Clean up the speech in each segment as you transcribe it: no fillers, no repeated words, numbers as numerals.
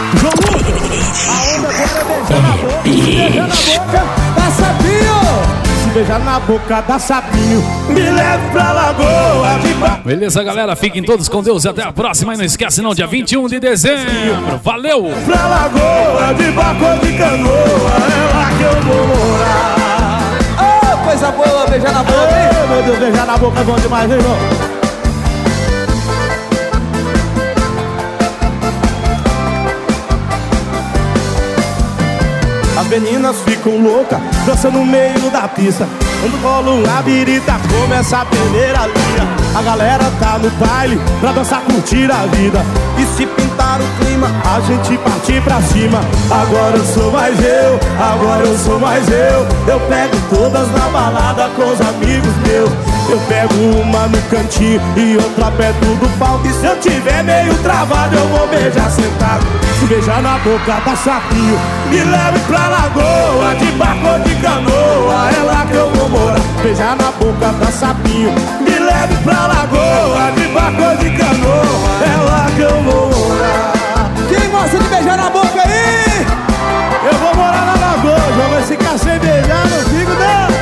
João Lucas, a onda agora é beijar na boca da Sabinho. Se beijar na boca da Sabinho, me leve pra Lagoa de Barco. Beleza, galera, fiquem todos com Deus e até a próxima. E não esquece não, dia 21 de dezembro. Valeu! Pra Lagoa de Barco de Canoa, é lá que eu vou morar. Oh, coisa boa, beijar na boca, hein? Oh, meu Deus, beijar na boca é bom demais, hein, irmão? As meninas ficam loucas, dançando no meio da pista. Quando rola uma birita, começa a primeira linha. A galera tá no baile pra dançar, curtir a vida. E se pintar o clima, a gente partir pra cima. Agora eu sou mais eu, agora eu sou mais eu. Eu pego todas na balada com os amigos meus. Eu pego uma no cantinho e outra perto do palco. E se eu tiver meio travado, eu vou beijar sentado. Se beijar na boca da Sapinho, me leve pra Lagoa de Barco ou de Canoa, é lá que eu vou morar. Beijar na boca da Sapinho, me leve pra Lagoa de Barco ou de Canoa, é lá que eu vou morar. Quem gosta de beijar na boca aí? Eu vou morar na Lagoa, João, vai ficar sem beijar, não fico não.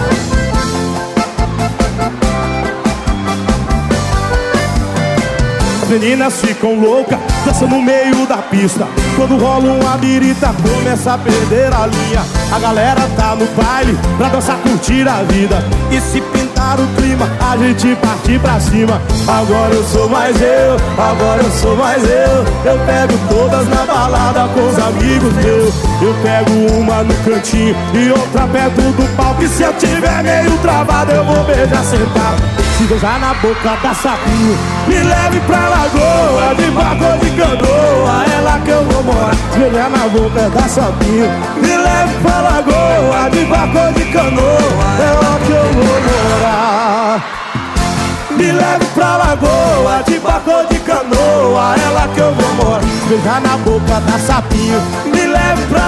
As meninas ficam loucas, dançando no meio da pista. Quando rola uma birita, começa a perder a linha. A galera tá no baile pra dançar, curtir a vida. E se pintar o clima, a gente partir pra cima. Agora eu sou mais eu, agora eu sou mais eu. Eu pego todas na balada com os amigos meus. Eu pego uma no cantinho e outra perto do palco. E se eu tiver meio travado, eu vou beijar sentado. Se beijar na boca da Sapinho, me leve pra Lagoa de Barco ou de Canoa, é lá que eu vou morar. Se beijar na boca da Sapinho, me leve pra Lagoa de Barco ou de Canoa, é lá que eu vou morar. Me leve pra Lagoa de Barco ou de Canoa, é lá que eu vou morar. Se beijar na boca da Sapinho, me leve pra